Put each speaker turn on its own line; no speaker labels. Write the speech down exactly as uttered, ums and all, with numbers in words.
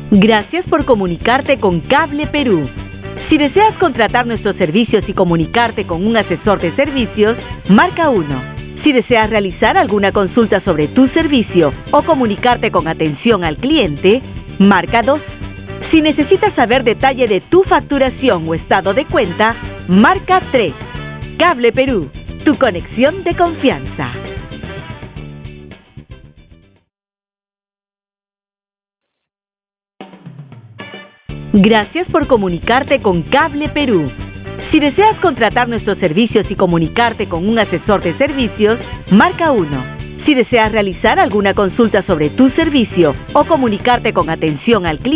Gracias por comunicarte con Cable Perú. Si deseas contratar nuestros servicios y comunicarte con un asesor de servicios, marca uno. Si deseas realizar alguna consulta sobre tu servicio o comunicarte con atención al cliente, marca dos. Si necesitas saber detalle de tu facturación o estado de cuenta, marca tres. Cable Perú, tu conexión de confianza. Gracias por comunicarte con Cable Perú. Si deseas contratar nuestros servicios y comunicarte con un asesor de servicios, marca uno. Si deseas realizar alguna consulta sobre tu servicio o comunicarte con atención al cliente,